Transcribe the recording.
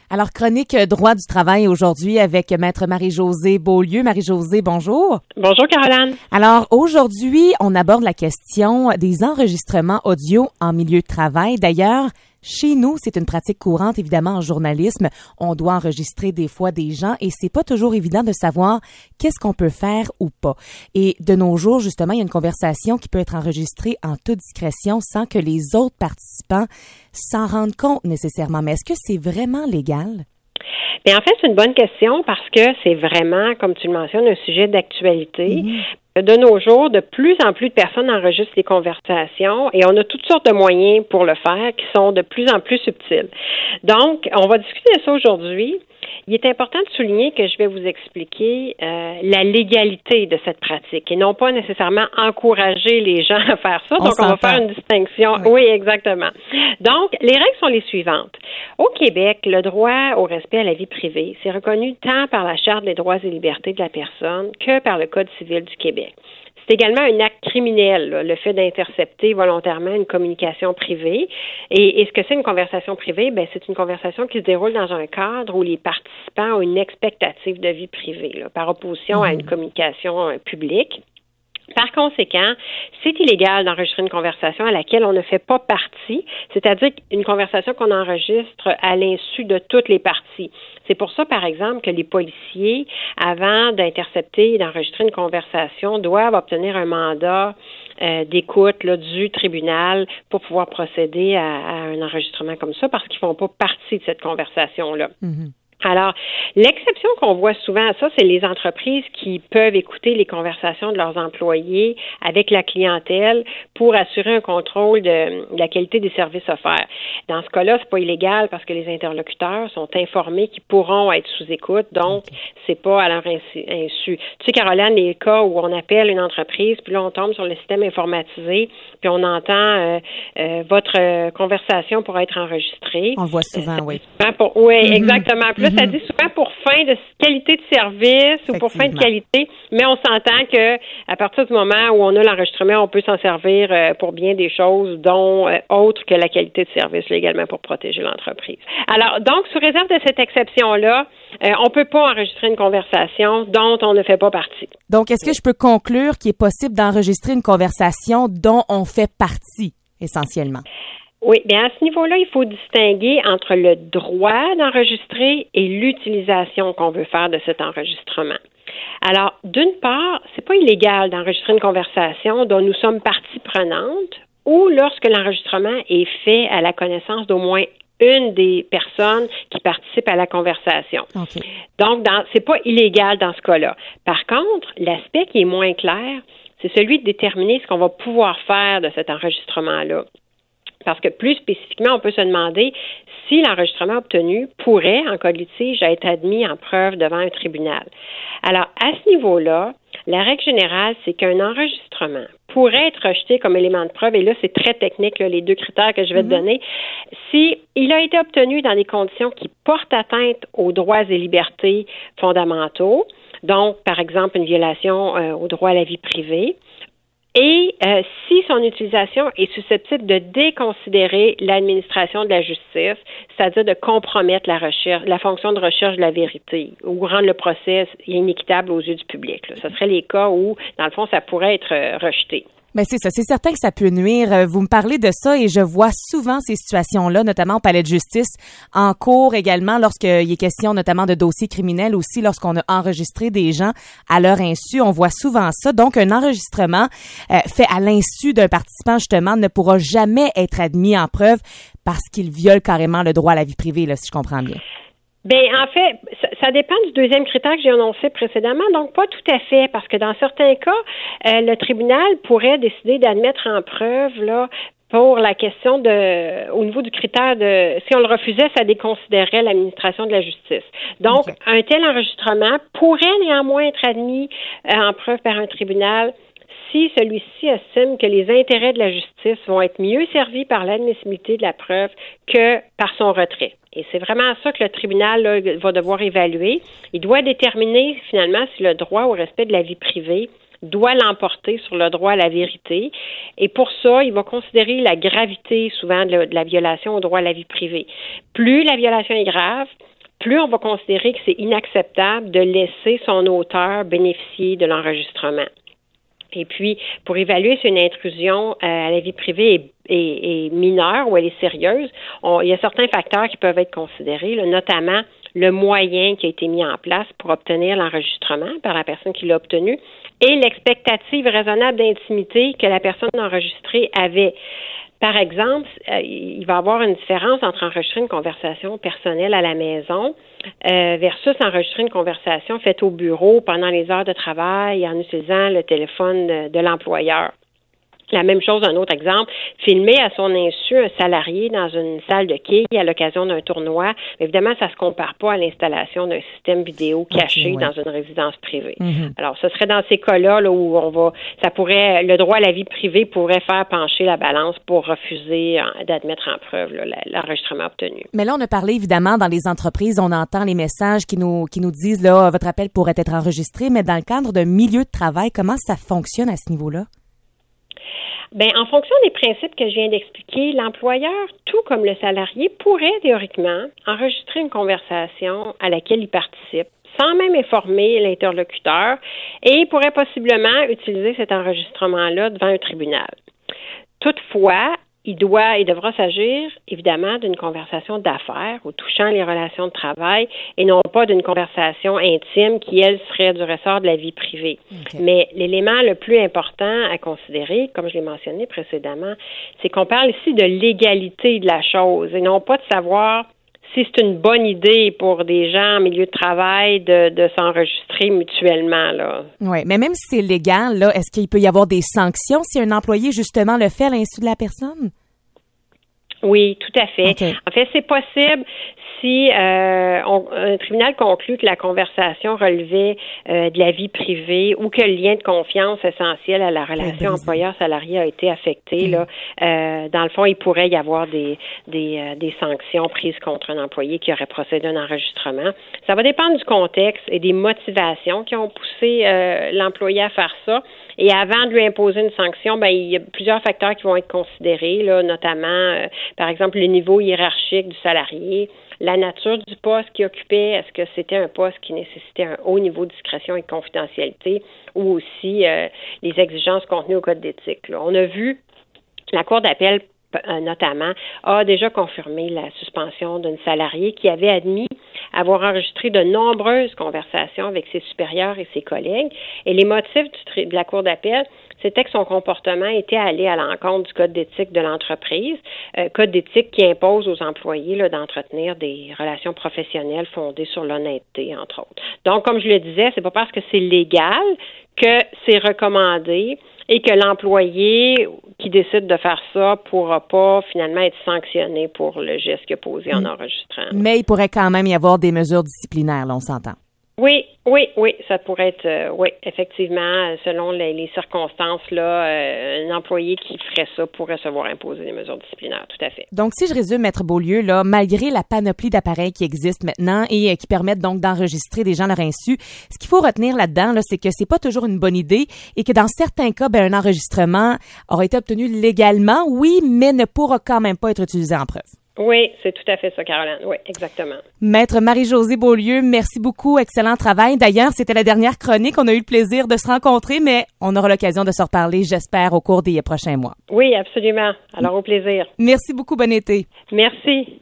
Alors, chronique droit du travail aujourd'hui avec Maître Marie-Josée Beaulieu. Marie-Josée, bonjour. Bonjour, Caroline. Alors, aujourd'hui, on aborde la question des enregistrements audio en milieu de travail. D'ailleurs, chez nous, c'est une pratique courante, évidemment, en journalisme. On doit enregistrer des fois des gens et c'est pas toujours évident de savoir qu'est-ce qu'on peut faire ou pas. Et de nos jours, justement, il y a une conversation qui peut être enregistrée en toute discrétion sans que les autres participants s'en rendent compte nécessairement. Mais est-ce que c'est vraiment légal? Bien, en fait, c'est une bonne question parce que c'est vraiment, comme tu le mentionnes, un sujet d'actualité. De nos jours, de plus en plus de personnes enregistrent les conversations et on a toutes sortes de moyens pour le faire qui sont de plus en plus subtils. Donc, on va discuter de ça aujourd'hui. Il est important de souligner que je vais vous expliquer la légalité de cette pratique et non pas nécessairement encourager les gens à faire ça. Donc, on va faire une distinction. Oui, exactement. Donc, les règles sont les suivantes. Au Québec, le droit au respect à la vie privée, c'est reconnu tant par la Charte des droits et libertés de la personne que par le Code civil du Québec. C'est également un acte criminel, là, le fait d'intercepter volontairement une communication privée. Et ce que c'est une conversation privée, ben c'est une conversation qui se déroule dans un cadre où les participants ont une expectative de vie privée, là, par opposition à une communication publique. Par conséquent, c'est illégal d'enregistrer une conversation à laquelle on ne fait pas partie, c'est-à-dire une conversation qu'on enregistre à l'insu de toutes les parties. C'est pour ça, par exemple, que les policiers, avant d'intercepter et d'enregistrer une conversation, doivent obtenir un mandat d'écoute là, du tribunal pour pouvoir procéder à un enregistrement comme ça, parce qu'ils ne font pas partie de cette conversation-là. Alors, l'exception qu'on voit souvent à ça, c'est les entreprises qui peuvent écouter les conversations de leurs employés avec la clientèle pour assurer un contrôle de la qualité des services offerts. Dans ce cas-là, c'est pas illégal parce que les interlocuteurs sont informés qu'ils pourront être sous écoute, donc c'est pas à leur insu. Tu sais, Caroline, les cas où on appelle une entreprise, puis là, on tombe sur le système informatisé, puis on entend votre conversation pour être enregistrée. On le voit souvent, oui. Oui, exactement. Puis là, ça dit souvent pour fin de qualité de service ou pour fin de qualité, mais on s'entend que à partir du moment où on a l'enregistrement, on peut s'en servir pour bien des choses, dont autres que la qualité de service, là, également pour protéger l'entreprise. Alors, donc, sous réserve de cette exception-là, on peut pas enregistrer une conversation dont on ne fait pas partie. Donc, est-ce que je peux conclure qu'il est possible d'enregistrer une conversation dont on fait partie, essentiellement? Oui, bien à ce niveau-là, il faut distinguer entre le droit d'enregistrer et l'utilisation qu'on veut faire de cet enregistrement. Alors, d'une part, c'est pas illégal d'enregistrer une conversation dont nous sommes partie prenante ou lorsque l'enregistrement est fait à la connaissance d'au moins une des personnes qui participent à la conversation. Okay. Donc, c'est pas illégal dans ce cas-là. Par contre, l'aspect qui est moins clair, c'est celui de déterminer ce qu'on va pouvoir faire de cet enregistrement-là. Parce que plus spécifiquement, on peut se demander si l'enregistrement obtenu pourrait, en cas de litige, être admis en preuve devant un tribunal. Alors, à ce niveau-là, la règle générale, c'est qu'un enregistrement pourrait être rejeté comme élément de preuve, et là, c'est très technique, là, les deux critères que je vais te donner, si il a été obtenu dans des conditions qui portent atteinte aux droits et libertés fondamentaux, donc, par exemple, une violation au droit à la vie privée, et si son utilisation est susceptible de déconsidérer l'administration de la justice, c'est-à-dire de compromettre la fonction de recherche de la vérité ou rendre le procès inéquitable aux yeux du public. Là. Ce seraient les cas où, dans le fond, ça pourrait être rejeté. Mais c'est ça, c'est certain que ça peut nuire. Vous me parlez de ça et je vois souvent ces situations-là, notamment au palais de justice, en cours également, lorsqu'il est question notamment de dossiers criminels aussi, lorsqu'on a enregistré des gens à leur insu. On voit souvent ça. Donc, un enregistrement fait à l'insu d'un participant, justement, ne pourra jamais être admis en preuve parce qu'il viole carrément le droit à la vie privée, là, si je comprends bien. Bien, en fait, ça dépend du deuxième critère que j'ai annoncé précédemment, donc pas tout à fait, parce que dans certains cas, le tribunal pourrait décider d'admettre en preuve, là, pour la question au niveau du critère si on le refusait, ça déconsidérerait l'administration de la justice. Donc, un tel enregistrement pourrait néanmoins être admis en preuve par un tribunal si celui-ci estime que les intérêts de la justice vont être mieux servis par l'admissibilité de la preuve que par son retrait. Et c'est vraiment ça que le tribunal là, va devoir évaluer. Il doit déterminer finalement si le droit au respect de la vie privée doit l'emporter sur le droit à la vérité. Et pour ça, il va considérer la gravité souvent de la violation au droit à la vie privée. Plus la violation est grave, plus on va considérer que c'est inacceptable de laisser son auteur bénéficier de l'enregistrement. Et puis, pour évaluer si une intrusion à la vie privée est mineure ou elle est sérieuse, il y a certains facteurs qui peuvent être considérés, là, notamment le moyen qui a été mis en place pour obtenir l'enregistrement par la personne qui l'a obtenu et l'expectative raisonnable d'intimité que la personne enregistrée avait. Par exemple, il va y avoir une différence entre enregistrer une conversation personnelle à la maison versus enregistrer une conversation faite au bureau pendant les heures de travail en utilisant le téléphone de l'employeur. La même chose, un autre exemple, filmer à son insu un salarié dans une salle de quilles à l'occasion d'un tournoi. Évidemment, ça se compare pas à l'installation d'un système vidéo caché dans une résidence privée. Mm-hmm. Alors, ce serait dans ces cas-là là, où le droit à la vie privée pourrait faire pencher la balance pour refuser d'admettre en preuve là, l'enregistrement obtenu. Mais là, on a parlé évidemment dans les entreprises, on entend les messages qui nous disent là, votre appel pourrait être enregistré, mais dans le cadre d'un milieu de travail, comment ça fonctionne à ce niveau-là? Bien, en fonction des principes que je viens d'expliquer, l'employeur, tout comme le salarié, pourrait théoriquement enregistrer une conversation à laquelle il participe, sans même informer l'interlocuteur, et il pourrait possiblement utiliser cet enregistrement-là devant un tribunal. Toutefois, il devra s'agir, évidemment, d'une conversation d'affaires ou touchant les relations de travail et non pas d'une conversation intime qui, elle, serait du ressort de la vie privée. Okay. Mais l'élément le plus important à considérer, comme je l'ai mentionné précédemment, c'est qu'on parle ici de l'égalité de la chose et non pas de savoir si c'est une bonne idée pour des gens en milieu de travail de s'enregistrer mutuellement, là. Oui, mais même si c'est légal, là, est-ce qu'il peut y avoir des sanctions si un employé, justement, le fait à l'insu de la personne? Oui, tout à fait. Okay. En fait, c'est possible si un tribunal conclut que la conversation relevait de la vie privée ou que le lien de confiance essentiel à la relation employeur-salarié a été affecté. Là, dans le fond, il pourrait y avoir des sanctions prises contre un employé qui aurait procédé à un enregistrement. Ça va dépendre du contexte et des motivations qui ont poussé l'employé à faire ça. Et avant de lui imposer une sanction, il y a plusieurs facteurs qui vont être considérés, là, notamment, par exemple, le niveau hiérarchique du salarié, la nature du poste qu'il occupait, est-ce que c'était un poste qui nécessitait un haut niveau de discrétion et de confidentialité, ou aussi les exigences contenues au code d'éthique. Là. On a vu la Cour d'appel, notamment, a déjà confirmé la suspension d'une salariée qui avait admis avoir enregistré de nombreuses conversations avec ses supérieurs et ses collègues. Et les motifs de la Cour d'appel, c'était que son comportement était allé à l'encontre du code d'éthique de l'entreprise, code d'éthique qui impose aux employés là, d'entretenir des relations professionnelles fondées sur l'honnêteté, entre autres. Donc, comme je le disais, c'est pas parce que c'est légal que c'est recommandé et que l'employé qui décide de faire ça pourra pas finalement être sanctionné pour le geste qu'il a posé en enregistrant. Mais il pourrait quand même y avoir des mesures disciplinaires, là, on s'entend. Oui, ça pourrait être, effectivement, selon les circonstances, là, un employé qui ferait ça pourrait se voir imposer des mesures disciplinaires, tout à fait. Donc, si je résume, Maître Beaulieu, là, malgré la panoplie d'appareils qui existent maintenant et qui permettent donc d'enregistrer des gens à leur insu, ce qu'il faut retenir là-dedans, là, c'est que c'est pas toujours une bonne idée et que dans certains cas, un enregistrement aura été obtenu légalement, oui, mais ne pourra quand même pas être utilisé en preuve. Oui, c'est tout à fait ça, Caroline. Oui, exactement. Maître Marie-Josée Beaulieu, merci beaucoup. Excellent travail. D'ailleurs, c'était la dernière chronique. On a eu le plaisir de se rencontrer, mais on aura l'occasion de se reparler, j'espère, au cours des prochains mois. Oui, absolument. Alors, au plaisir. Merci beaucoup. Bon été. Merci.